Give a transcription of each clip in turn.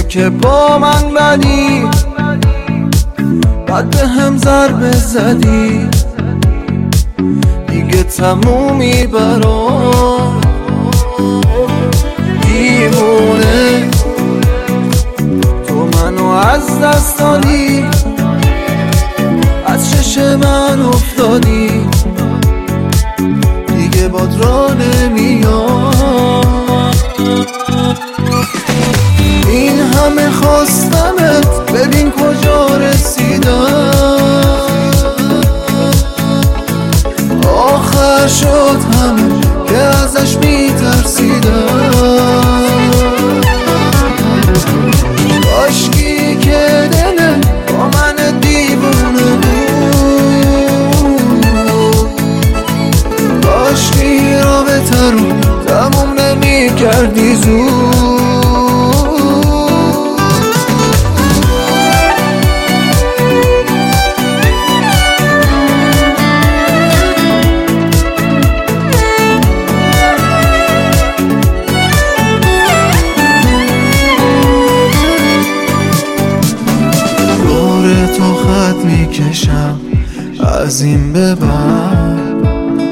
که با من بدی، بعد به هم ضربه زدی، دیگه تمومی برام. دیوونه تو منو از دست دادی، از چش من افتادی، دیگه باد را نمیام. این همه خواستمت، ببین کجا رسیدم. آخر شد همه که ازش میترسیدم. کاشکی که دلت با من دیوونه بود، کاشکی رابطه رو تموم نمی کردی زود. تو خط میکشم از این به بعد،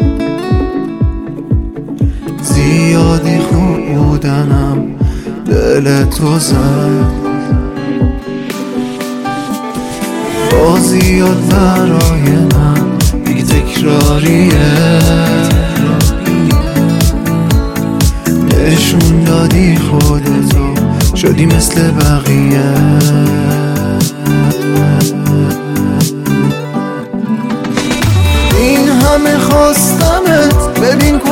زیادی خوب بودنم دل تو زد. بازی برای من بی تکراریه، نشون دادی خودتو شدی مثل بقیه. این همه خواستمت، ببین